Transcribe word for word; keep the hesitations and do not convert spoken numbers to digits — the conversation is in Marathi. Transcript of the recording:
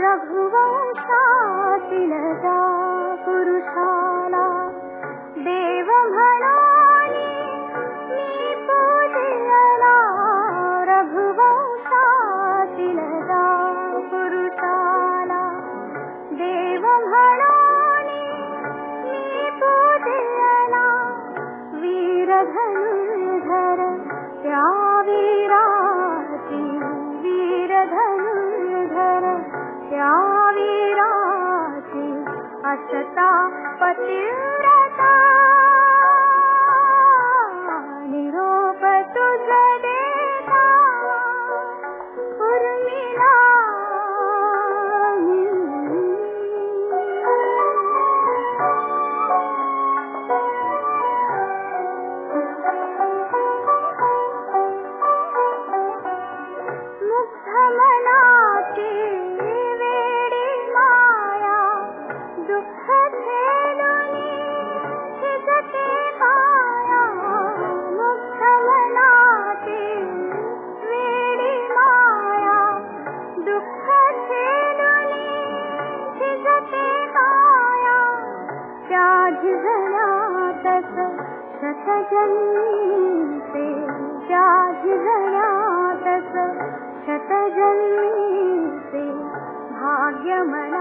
रघुवंशातील त्या पुरुषाला देव म्हणाली मी पूजला. रघुवंशातील त्या पुरुषाला देव म्हणाली मी पूजला. वीर धनुर्धर त्या वीराची, वीर धनुर्धर त्या वीराची असता पतिव्रता. निरोप तुझ देता उर्मिला. मुग्ध मनाची वेडी माया दुःख झेलुनी झिजते माया. मुग्ध मनाची वेडी माया दुःख झेलुनी झिजते माया. त्या झिजण्यातच शतजन्मीचे, त्या झिजण्यातच शतजन्मीचे भाग्य मला